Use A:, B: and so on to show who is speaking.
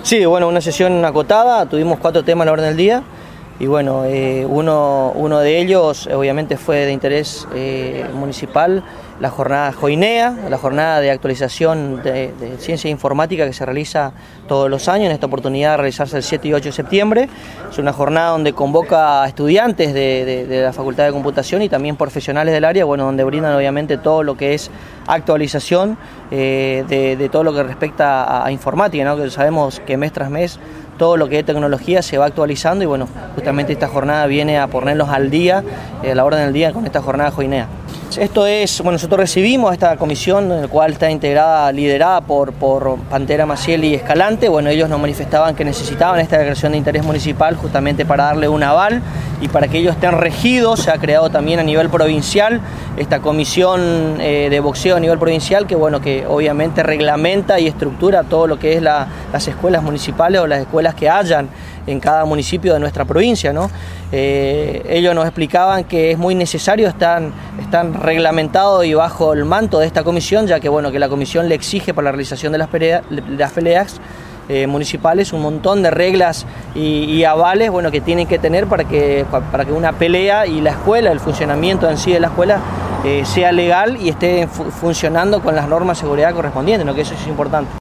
A: Sí, bueno, una sesión acotada, tuvimos 4 temas a la orden del día y bueno, uno de ellos obviamente fue de interés municipal, la jornada Joinea, la jornada de actualización de ciencia informática que se realiza todos los años, en esta oportunidad de realizarse el 7 y 8 de septiembre. Es una jornada donde convoca a estudiantes de la Facultad de Computación y también profesionales del área, bueno, donde brindan obviamente todo lo que es actualización de todo lo que respecta a informática, ¿no? Que sabemos que mes tras mes todo lo que es tecnología se va actualizando y bueno, justamente esta jornada viene a ponerlos al día, a la orden del día con esta jornada Joinea. Esto es, bueno, nosotros recibimos esta comisión en la cual está integrada, liderada por Pantera Maciel y Escalante. Bueno, ellos nos manifestaban que necesitaban esta declaración de interés municipal justamente para darle un aval y para que ellos estén regidos. Se ha creado también a nivel provincial esta comisión de boxeo a nivel provincial que, bueno, que obviamente reglamenta y estructura todo lo que es las escuelas municipales o las escuelas que hayan en cada municipio de nuestra provincia, ¿no? Ellos nos explicaban que es muy necesario, están reglamentados y bajo el manto de esta comisión, ya que, bueno, que la comisión le exige para la realización de las peleas municipales un montón de reglas y avales, bueno, que tienen que tener para que una pelea y la escuela, el funcionamiento en sí de la escuela sea legal y esté funcionando con las normas de seguridad correspondientes, ¿no? Que eso es importante.